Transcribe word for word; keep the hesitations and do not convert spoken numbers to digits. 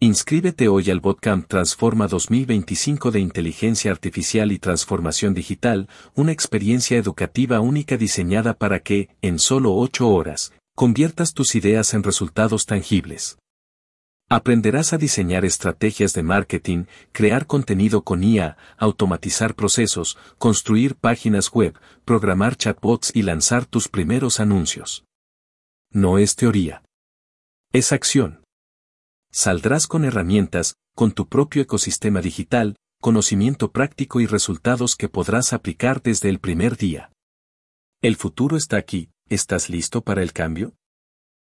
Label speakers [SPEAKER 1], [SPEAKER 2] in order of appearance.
[SPEAKER 1] Inscríbete hoy al Bootcamp Transforma dos mil veinticinco de Inteligencia Artificial y Transformación Digital, una experiencia educativa única diseñada para que, en solo ocho horas, conviertas tus ideas en resultados tangibles. Aprenderás a diseñar estrategias de marketing, crear contenido con I A, automatizar procesos, construir páginas web, programar chatbots y lanzar tus primeros anuncios. No es teoría. Es acción. Saldrás con herramientas, con tu propio ecosistema digital, conocimiento práctico y resultados que podrás aplicar desde el primer día. El futuro está aquí, ¿estás listo para el cambio?